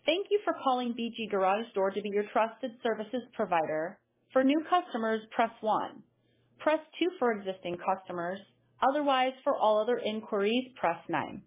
Thank you for calling BG Garage Door to be your trusted services provider. For new customers, press 1. Press 2 for existing customers. Otherwise, for all other inquiries, press 9.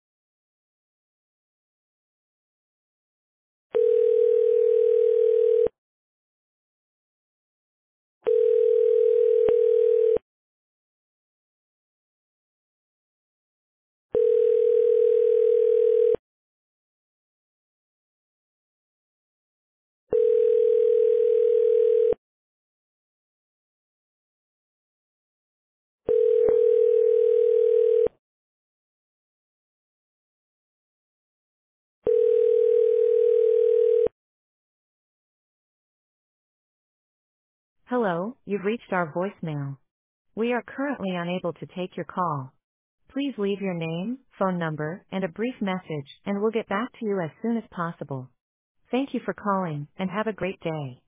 Hello, you've reached our voicemail. We are currently unable to take your call. Please leave your name, phone number, and a brief message, and we'll get back to you as soon as possible. Thank you for calling, and have a great day.